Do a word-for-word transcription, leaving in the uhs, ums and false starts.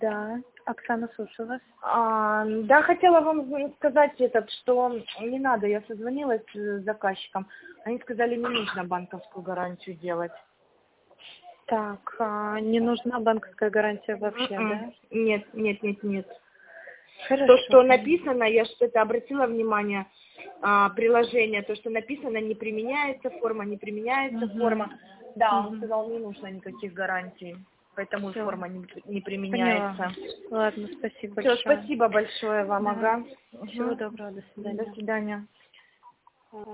Да, Оксана, слушаю вас. А, да, хотела вам сказать, этот, что не надо, я созвонилась с заказчиком, они сказали, не нужно банковскую гарантию делать. Так, а, не нужна банковская гарантия вообще, Mm-mm. да? Нет, нет, нет, нет. Хорошо. То, что написано, я что-то обратила внимание, а, приложение, то, что написано, не применяется форма, не применяется Угу. форма. Да, он Угу. сказал, не нужно никаких гарантий, поэтому Все. форма не, не Поняла. применяется. Ладно, спасибо Все, большое. спасибо большое вам, Да. ага. Всего Угу. доброго, до свидания. До свидания.